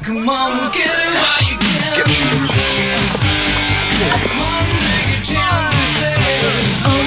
Come on, get it while you can. Come on, take a chance and say,